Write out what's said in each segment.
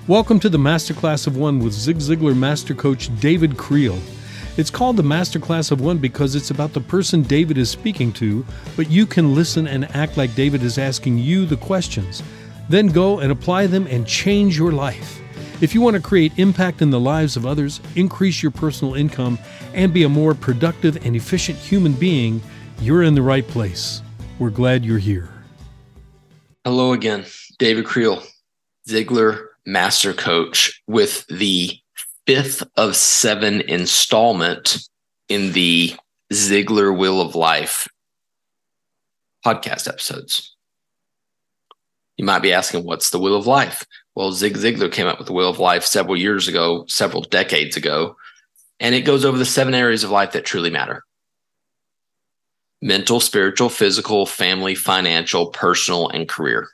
Welcome to the Masterclass of One with Zig Ziglar Master Coach David Creel. It's called the Masterclass of One because it's about the person David is speaking to, but you can listen and act like David is asking you the questions. Then go and apply them and change your life. If you want to create impact in the lives of others, increase your personal income, and be a more productive and efficient human being, you're in the right place. We're glad you're here. Hello again, David Creel, Ziglar Master Coach, with the 5th of 7 installment in the Ziglar Wheel of Life podcast episodes. You might be asking, what's the Wheel of Life? Well, Zig Ziglar came up with the Wheel of Life several years ago, several decades ago, and it goes over the 7 areas of life that truly matter: mental, spiritual, physical, family, financial, personal, and career.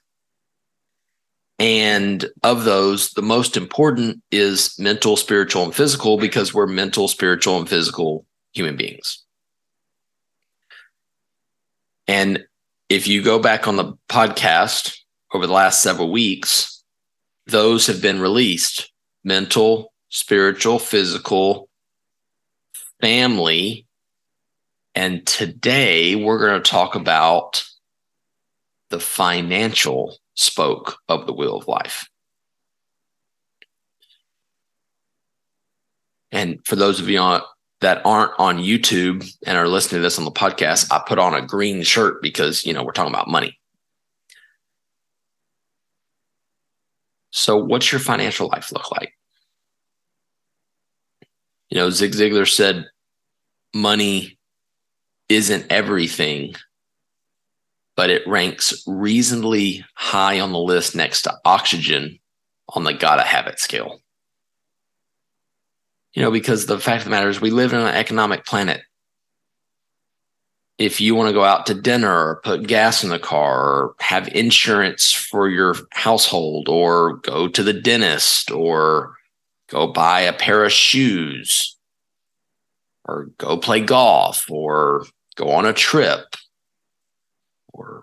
And of those, the most important is mental, spiritual, and physical, because we're mental, spiritual, and physical human beings. And if you go back on the podcast over the last several weeks, those have been released: mental, spiritual, physical, family. And today we're going to talk about the financial spoke of the Wheel of Life. And for those of you that aren't on YouTube and are listening to this on the podcast, I put on a green shirt because, we're talking about money. So what's your financial life look like? Zig Ziglar said money isn't everything, but it ranks reasonably high on the list next to oxygen on the gotta have it scale. Because the fact of the matter is we live in an economic planet. If you want to go out to dinner or put gas in the car or have insurance for your household or go to the dentist or go buy a pair of shoes or go play golf or go on a trip or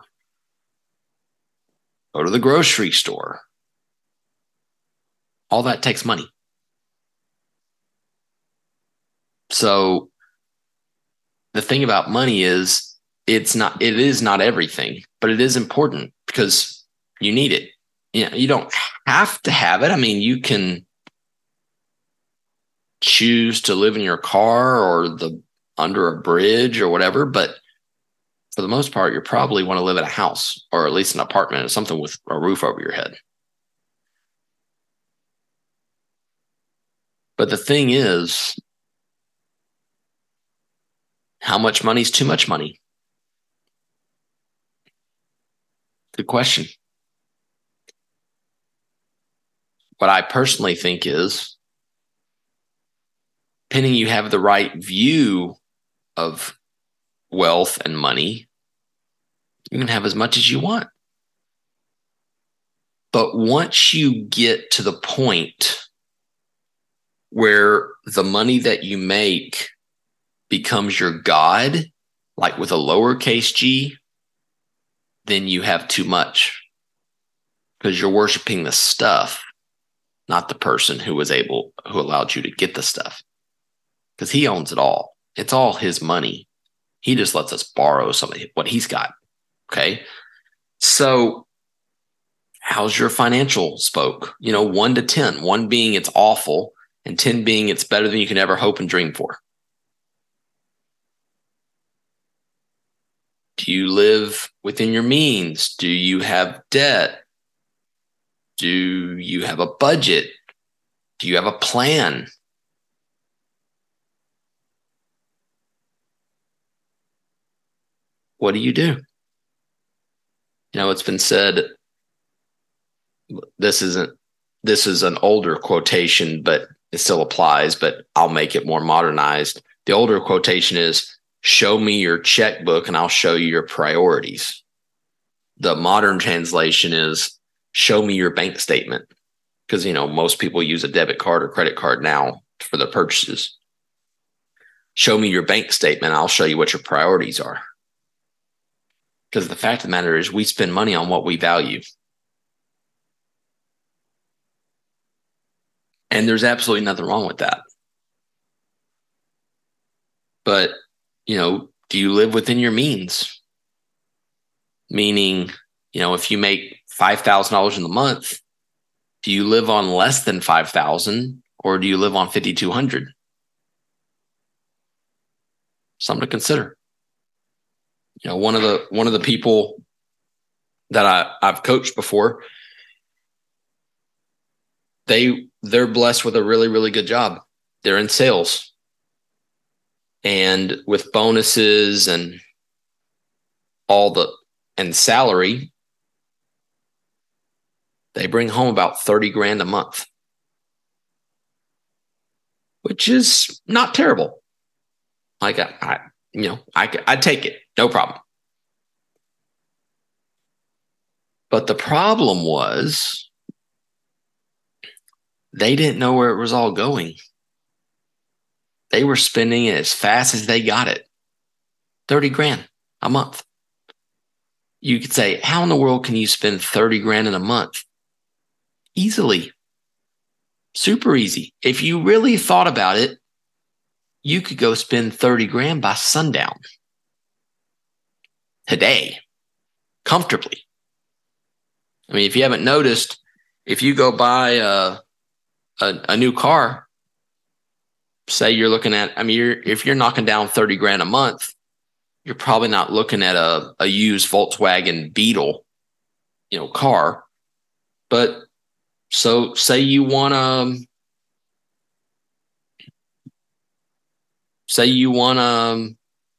go to the grocery store, all that takes money. So the thing about money is it is not everything, but it is important because you need it. You don't have to have it. You can choose to live in your car or under a bridge or whatever, but for the most part, you probably want to live in a house or at least an apartment or something with a roof over your head. But the thing is, how much money is too much money? Good question. What I personally think is, depending you have the right view of wealth and money, you can have as much as you want. But once you get to the point where the money that you make becomes your God, like with a lowercase g, then you have too much, because you're worshiping the stuff, not the person who allowed you to get the stuff, because he owns it all. It's all his money. He just lets us borrow some of what he's got. Okay. So how's your financial spoke? 1 to 10, 1 being it's awful and 10 being it's better than you can ever hope and dream for. Do you live within your means? Do you have debt? Do you have a budget? Do you have a plan? What do you do? It's been said, this is an older quotation, but it still applies, but I'll make it more modernized. The older quotation is, show me your checkbook and I'll show you your priorities. The modern translation is, show me your bank statement. Because, most people use a debit card or credit card now for their purchases. Show me your bank statement. I'll show you what your priorities are. Because the fact of the matter is we spend money on what we value. And there's absolutely nothing wrong with that. But, do you live within your means? Meaning, if you make $5,000 in the month, do you live on less than $5,000 or do you live on $5,200? Something to consider. One of the people that I've coached before, they're blessed with a really, really good job. They're in sales. And with bonuses and salary, they bring home about $30,000 a month, which is not terrible. Like I'd take it, no problem. But the problem was they didn't know where it was all going. They were spending it as fast as they got it. $30,000 a month. You could say, how in the world can you spend $30,000 in a month? Easily. Super easy. If you really thought about it, you could go spend $30,000 by sundown. Today. Comfortably. I mean, if you haven't noticed, if you go buy a new car, say you're looking at, if you're knocking down $30,000 a month, you're probably not looking at a used Volkswagen Beetle, car. But so say you want a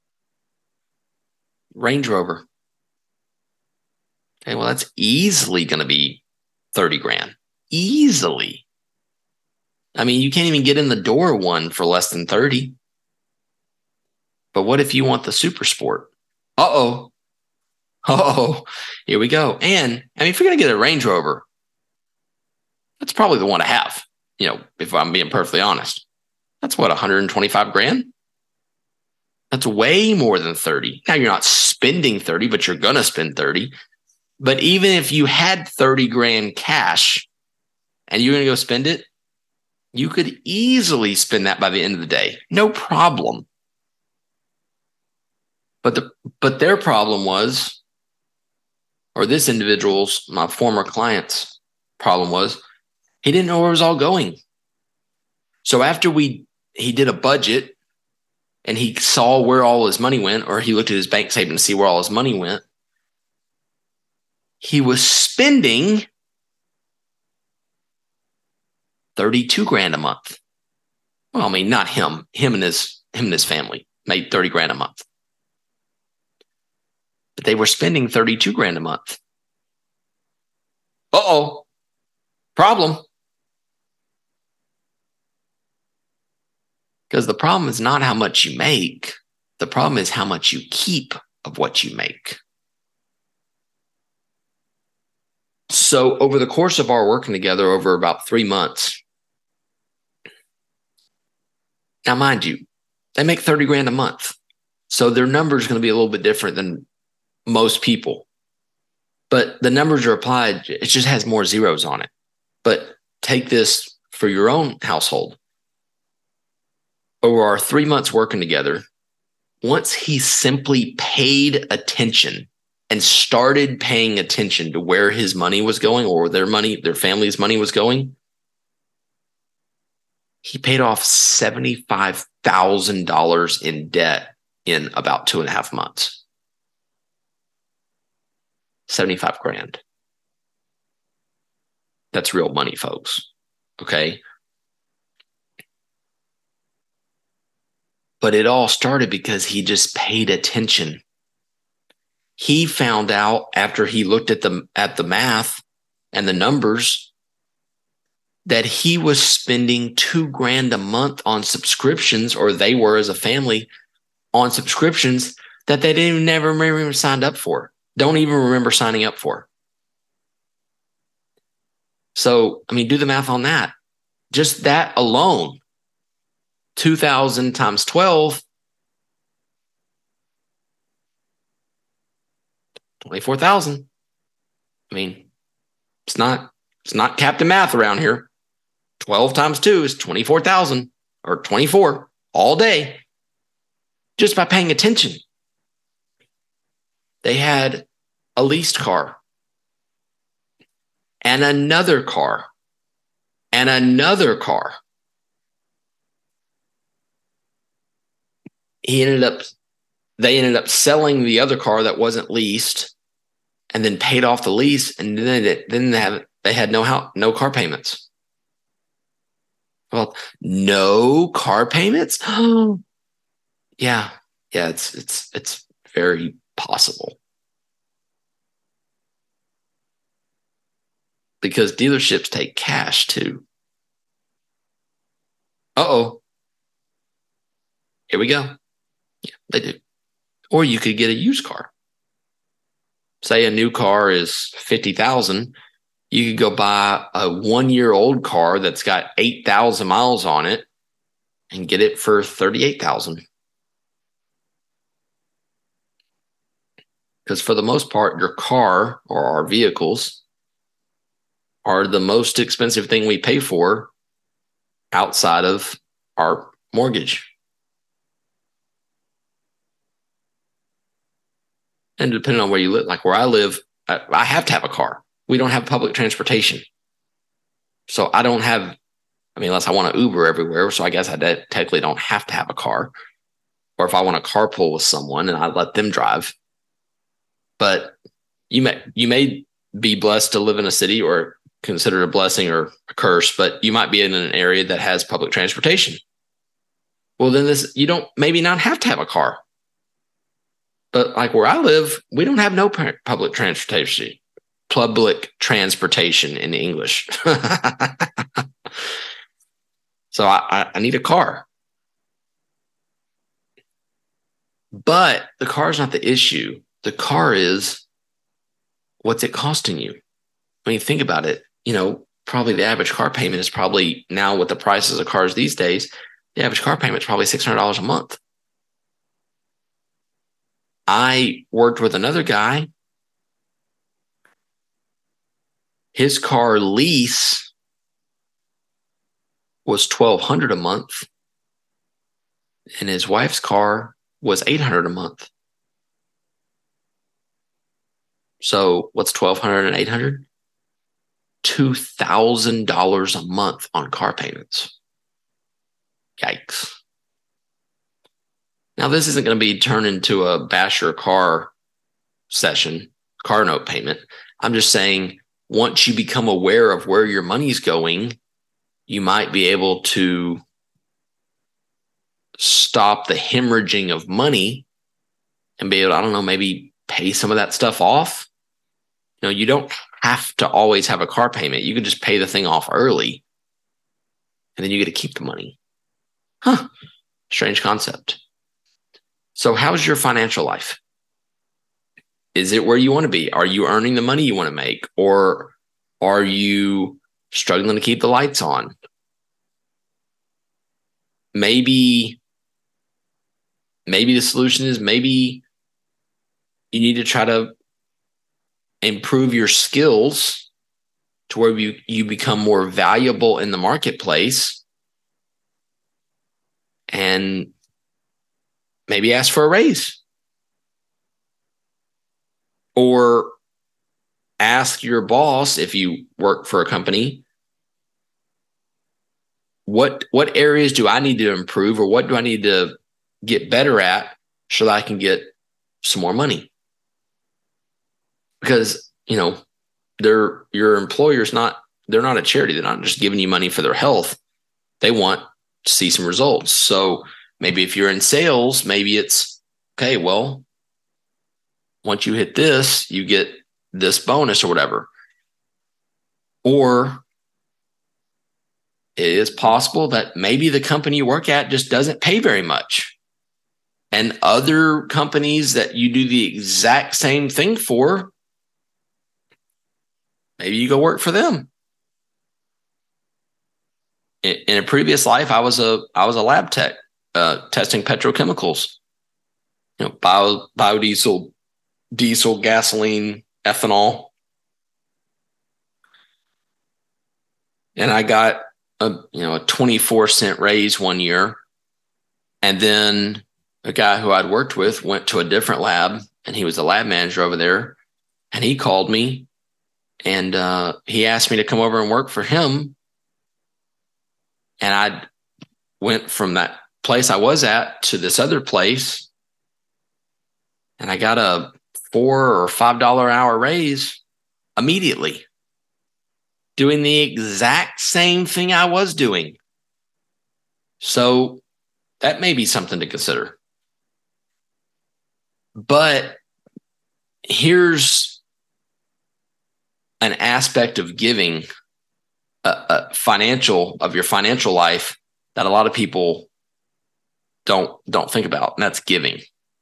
Range Rover. Okay, well, that's easily going to be $30,000. Easily. You can't even get in the door one for less than 30. But what if you want the Super Sport? Uh-oh, here we go. And if you're going to get a Range Rover, that's probably the one to have, if I'm being perfectly honest. That's what, $125,000? That's way more than 30. Now you're not spending 30, but you're going to spend 30. But even if you had $30,000 cash and you're going to go spend it, you could easily spend that by the end of the day. No problem. But their problem was, or this individual's, my former client's problem was, he didn't know where it was all going. So after he did a budget and he saw where all his money went, or he looked at his bank statement to see where all his money went, he was spending $32,000 a month. Well, not him. Him and his family made $30,000 a month. But they were spending $32,000 a month. Uh-oh. Problem. Because the problem is not how much you make. The problem is how much you keep of what you make. So over the course of our working together over about 3 months, now mind you, they make $30,000 a month. So their number is going to be a little bit different than most people. But the numbers are applied, it just has more zeros on it. But take this for your own household. Over our 3 months working together, once he simply paid attention and started paying attention to where his money was going, or their family's money was going, he paid off $75,000 in debt in about 2.5 months. $75,000. That's real money, folks. Okay. But it all started because he just paid attention. He found out after he looked at the math and the numbers that he was spending $2,000 a month on subscriptions, or they were as a family on subscriptions that they didn't never remember signed up for. Don't even remember signing up for. So, do the math on that. Just that alone, 2,000 times 12, 24,000. It's not Captain Math around here. 12 times 2 is 24,000 or 24 all day just by paying attention. They had a leased car and another car and another car. They ended up selling the other car that wasn't leased and then paid off the lease. And then they had no car payments. Well, no car payments? Yeah, it's very possible. Because dealerships take cash too. Uh-oh. Here we go. Yeah, they do. Or you could get a used car. Say a new car is $50,000. You could go buy a 1-year-old car that's got 8,000 miles on it and get it for $38,000. Because for the most part, your car or our vehicles are the most expensive thing we pay for outside of our mortgage. And depending on where you live, like where I live, I have to have a car. We don't have public transportation. So I don't have, unless I want to Uber everywhere. So I guess I technically don't have to have a car. Or if I want to carpool with someone and I let them drive. But you may be blessed to live in a city or considered a blessing or a curse, but you might be in an area that has public transportation. Well, then you don't maybe not have to have a car. But like where I live, we don't have no public transportation. Public transportation in English. So I need a car. But the car is not the issue. The car is, what's it costing you? When you think about it, probably the average car payment is probably, now with the prices of cars these days, the average car payment is probably $600 a month. I worked with another guy. His car lease was $1,200 a month, and his wife's car was $800 a month. So what's $1,200 and $800? $2,000 a month on car payments. Yikes. Now, this isn't going to be turned into a bash your car session, car note payment. I'm just saying, once you become aware of where your money's going, you might be able to stop the hemorrhaging of money and be able to, I don't know, maybe pay some of that stuff off. You don't have to always have a car payment. You can just pay the thing off early and then you get to keep the money. Strange concept. So how's your financial life? Is it where you want to be? Are you earning the money you want to make? Or are you struggling to keep the lights on? Maybe the solution is maybe you need to try to improve your skills to where you become more valuable in the marketplace, and maybe ask for a raise. Or ask your boss, if you work for a company, what areas do I need to improve, or what do I need to get better at so that I can get some more money? Because, your employer's they're not a charity. They're not just giving you money for their health. They want to see some results. So maybe if you're in sales, maybe it's, okay, well, once you hit this, you get this bonus or whatever. Or it is possible that maybe the company you work at just doesn't pay very much. And other companies that you do the exact same thing for, maybe you go work for them. In a previous life, I was a lab tech, testing petrochemicals, biodiesel, diesel, gasoline, ethanol. And I got a 24-cent raise one year. And then a guy who I'd worked with went to a different lab, and he was the lab manager over there. And he called me, and he asked me to come over and work for him. And I went from that place I was at to this other place, and I got a $4 or $5 an hour raise immediately, doing the exact same thing I was doing. So that may be something to consider. But here's an aspect of giving, your financial life, that a lot of people don't think about, and that's giving.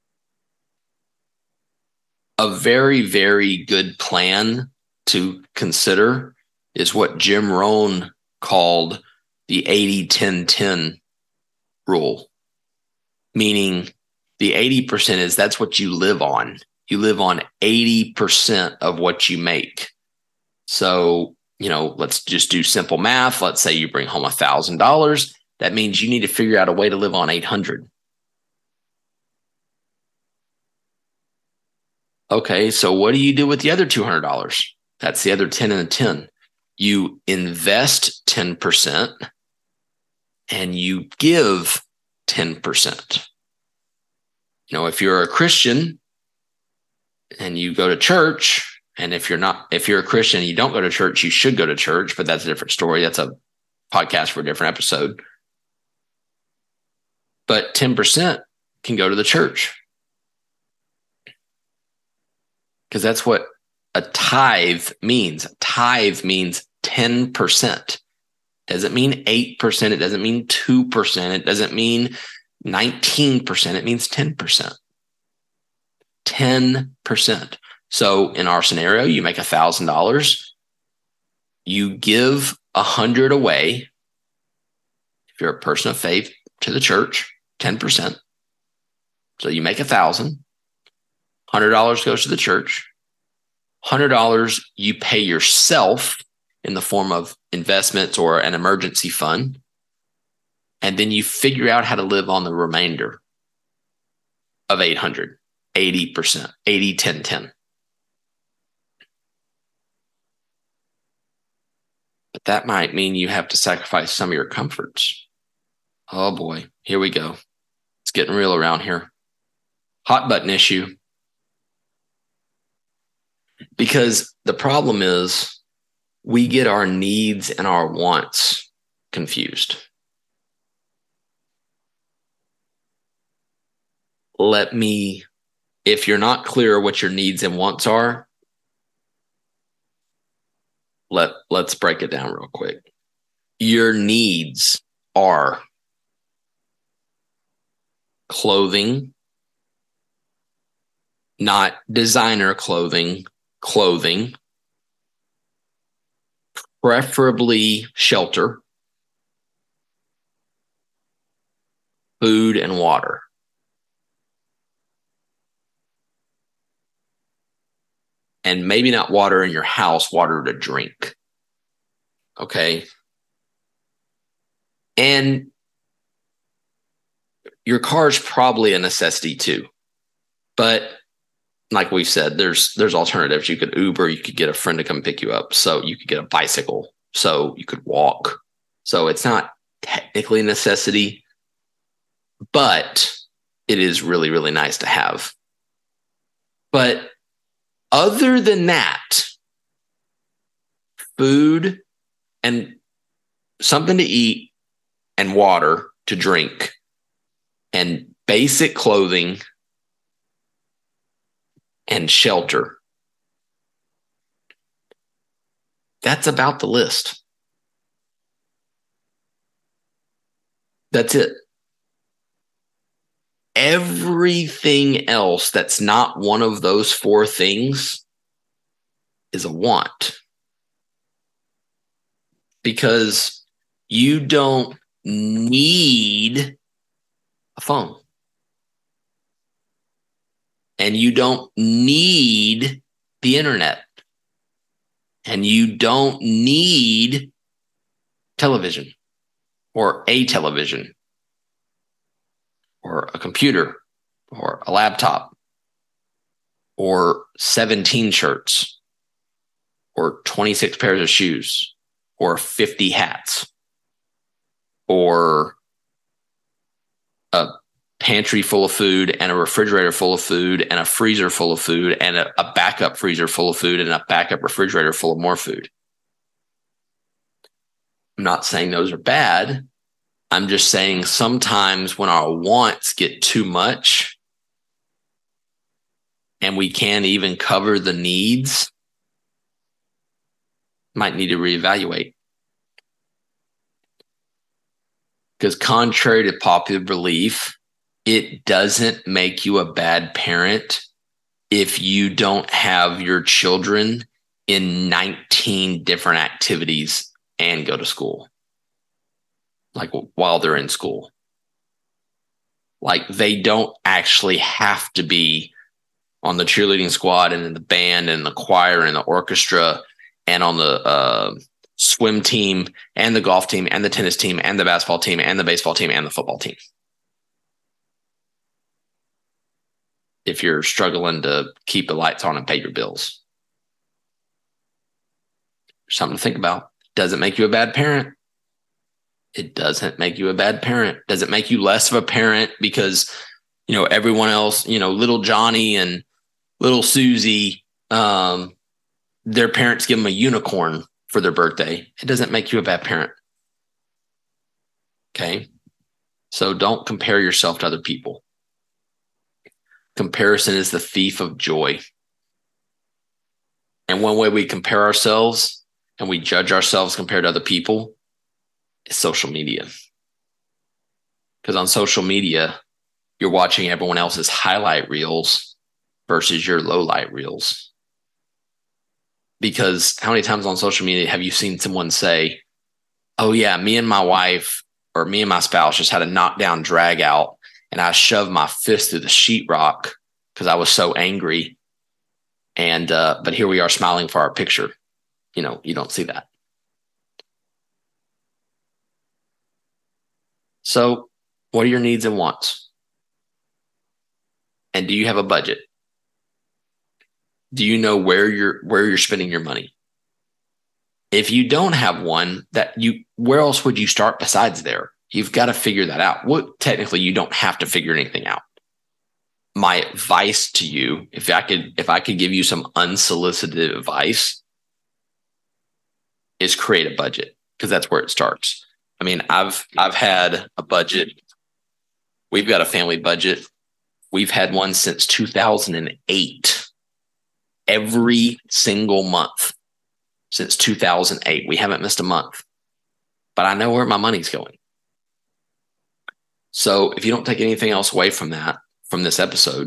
A very, very good plan to consider is what Jim Rohn called the 80-10-10 rule, meaning the 80% is that's what you live on. You live on 80% of what you make. So, let's just do simple math. Let's say you bring home $1,000. That means you need to figure out a way to live on 800. Okay, so what do you do with the other $200? That's the other 10 and the 10. You invest 10% and you give 10%. If you're a Christian and you go to church, and if you're a Christian and you don't go to church, you should go to church, but that's a different story. That's a podcast for a different episode. But 10% can go to the church, because that's what a tithe means. A tithe means 10%. Doesn't mean 8%. It doesn't mean 2%. It doesn't mean 19%. It means 10%. 10%. So in our scenario, you make $1,000. You give 100 away, if you're a person of faith, to the church, 10%. So you make $1,000. $100 goes to the church. $100 you pay yourself in the form of investments or an emergency fund. And then you figure out how to live on the remainder of 800, 80%, 80-10-10. But that might mean you have to sacrifice some of your comforts. Oh boy, here we go. It's getting real around here. Hot button issue. Because the problem is we get our needs and our wants confused. If you're not clear what your needs and wants are, let's break it down real quick. Your needs are clothing, not designer clothing, preferably shelter, food, and water. And maybe not water in your house, water to drink. Okay. And your car is probably a necessity too. But like we've said, there's alternatives. You could Uber, you could get a friend to come pick you up. So you could get a bicycle. So you could walk. So it's not technically a necessity, but it is really, really nice to have. But other than that, food and something to eat and water to drink and basic clothing and shelter, that's about the list. That's it. Everything else that's not one of those four things is a want. Because you don't need a phone. And you don't need the internet. And you don't need television. or a television or a computer or a laptop or 17 shirts or 26 pairs of shoes or 50 hats or a pantry full of food and a refrigerator full of food and a freezer full of food and a backup freezer full of food and a backup refrigerator full of more food. I'm not saying those are bad. I'm just saying sometimes when our wants get too much and we can't even cover the needs, might need to reevaluate. Because contrary to popular belief, it doesn't make you a bad parent if you don't have your children in 19 different activities and go to school. Like while they're in school. Like they don't actually have to be on the cheerleading squad and in the band and the choir and the orchestra and on the swim team and the golf team and the tennis team and the basketball team and the baseball team and the football team. If you're struggling to keep the lights on and pay your bills. Something to think about. Does it make you a bad parent? It doesn't make you a bad parent. Does it make you less of a parent because, everyone else, little Johnny and little Susie, their parents give them a unicorn for their birthday? It doesn't make you a bad parent. Okay. So don't compare yourself to other people. Comparison is the thief of joy. And one way we compare ourselves and we judge ourselves compared to other people is social media. Because on social media, you're watching everyone else's highlight reels versus your low light reels. Because how many times on social media have you seen someone say, oh yeah, me and my wife or me and my spouse just had a knockdown drag out and I shoved my fist through the sheetrock because I was so angry. And but here we are smiling for our picture. You don't see that. So what are your needs and wants? And do you have a budget? Do you know where you're spending your money? If you don't have one, where else would you start besides there? You've got to figure that out. Technically, you don't have to figure anything out. My advice to you, if I could give you some unsolicited advice, is create a budget, because that's where it starts. I mean, I've had a budget. We've got a family budget. We've had one since 2008. Every single month since 2008. We haven't missed a month. But I know where my money's going. So if you don't take anything else away from this episode,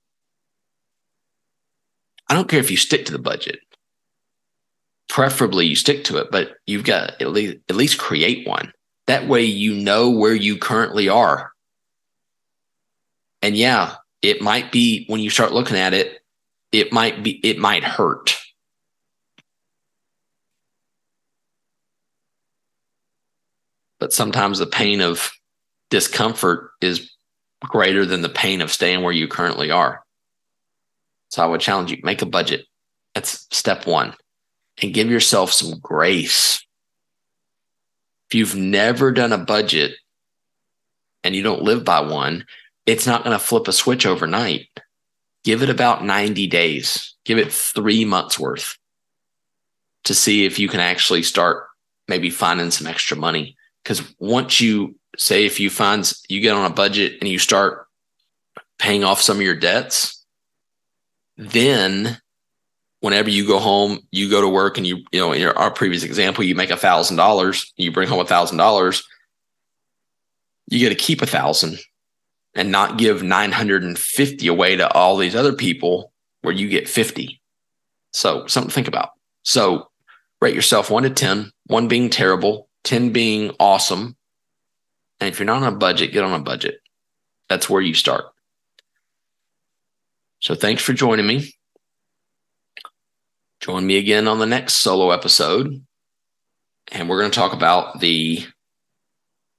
I don't care if you stick to the budget. Preferably you stick to it, but you've got at least create one. That way you know where you currently are. And yeah, it might be, when you start looking at it, it might hurt. But sometimes the pain of discomfort is greater than the pain of staying where you currently are. So I would challenge you, make a budget. That's step one. And give yourself some grace. If you've never done a budget and you don't live by one, it's not going to flip a switch overnight. Give it about 90 days. Give it 3 months worth to see if you can actually start maybe finding some extra money. Because once you say, if you get on a budget and you start paying off some of your debts, then whenever you go home, you go to work and in our previous example, you make $1,000, you bring home $1,000, you get to keep $1,000 and not give 950 away to all these other people where you get 50. So something to think about. So rate yourself 1 to 10, 1 being terrible, 10 being awesome. And if you're not on a budget, get on a budget. That's where you start. So thanks for joining me. Join me again on the next solo episode. And we're going to talk about the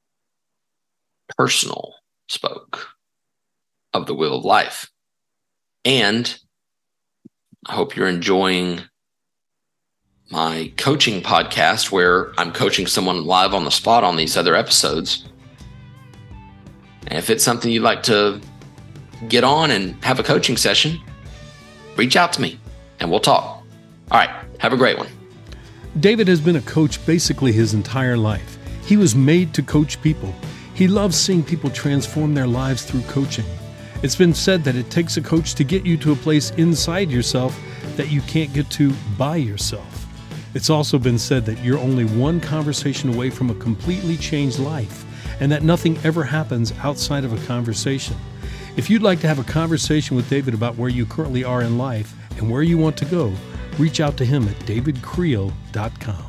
personal spoke of the Wheel of Life. And I hope you're enjoying my coaching podcast where I'm coaching someone live on the spot on these other episodes. And if it's something you'd like to get on and have a coaching session, reach out to me and we'll talk. All right. Have a great one. David has been a coach basically his entire life. He was made to coach people. He loves seeing people transform their lives through coaching. It's been said that it takes a coach to get you to a place inside yourself that you can't get to by yourself. It's also been said that you're only one conversation away from a completely changed life, and that nothing ever happens outside of a conversation. If you'd like to have a conversation with David about where you currently are in life and where you want to go, reach out to him at davidcreel.com.